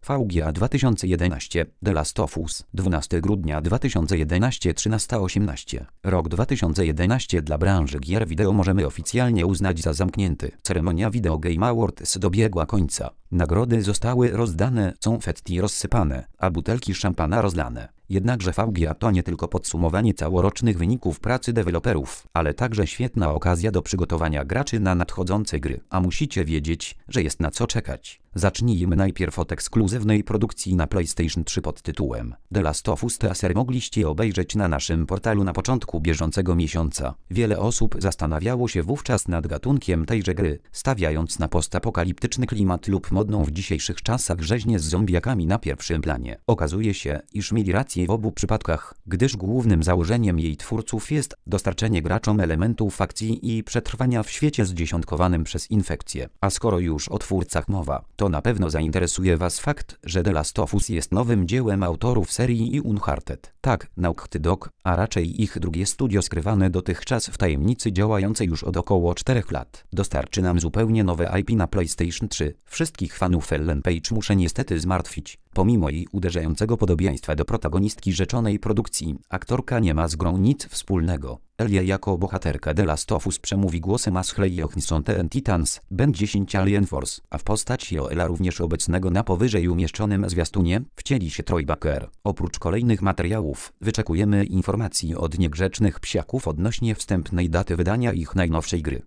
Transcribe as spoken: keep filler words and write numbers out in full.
V G A dwa tysiące jedenaście, The Last of Us, dwunastego grudnia dwa tysiące jedenaście, trzynaście osiemnaście. Rok dwa tysiące jedenaście dla branży gier wideo możemy oficjalnie uznać za zamknięty. Ceremonia Video Game Awards dobiegła końca. Nagrody zostały rozdane, konfetti rozsypane, a butelki szampana rozlane. Jednakże V G A to nie tylko podsumowanie całorocznych wyników pracy deweloperów, ale także świetna okazja do przygotowania graczy na nadchodzące gry. A musicie wiedzieć, że jest na co czekać. Zacznijmy najpierw od ekskluzywnej produkcji na PlayStation trzy pod tytułem The Last of Us Teaser mogliście obejrzeć na naszym portalu na początku bieżącego miesiąca. Wiele osób zastanawiało się wówczas nad gatunkiem tejże gry, stawiając na postapokaliptyczny klimat lub modną w dzisiejszych czasach rzeźnię z zombiakami na pierwszym planie. Okazuje się, iż mieli rację w obu przypadkach, gdyż głównym założeniem jej twórców jest dostarczenie graczom elementów akcji i przetrwania w świecie zdziesiątkowanym przez infekcję. A skoro już o twórcach mowa, to na pewno zainteresuje Was fakt, że The Last of Us jest nowym dziełem autorów serii Uncharted. Tak, Naughty Dog, a raczej ich drugie studio skrywane dotychczas w tajemnicy działające już od około czterech lat, dostarczy nam zupełnie nowe I P na PlayStation trzy. Wszystkich fanów Ellen Page muszę niestety zmartwić. Pomimo jej uderzającego podobieństwa do protagonistki rzeczonej produkcji, aktorka nie ma z grą nic wspólnego. Ellie jako bohaterka The Last of Us przemówi głosem Ashley Johansson Teen Titans, Ben dziesięć Alien Force, a w postaci Joela również obecnego na powyżej umieszczonym zwiastunie wcieli się Troy Baker. Oprócz kolejnych materiałów, wyczekujemy informacji od niegrzecznych psiaków odnośnie wstępnej daty wydania ich najnowszej gry.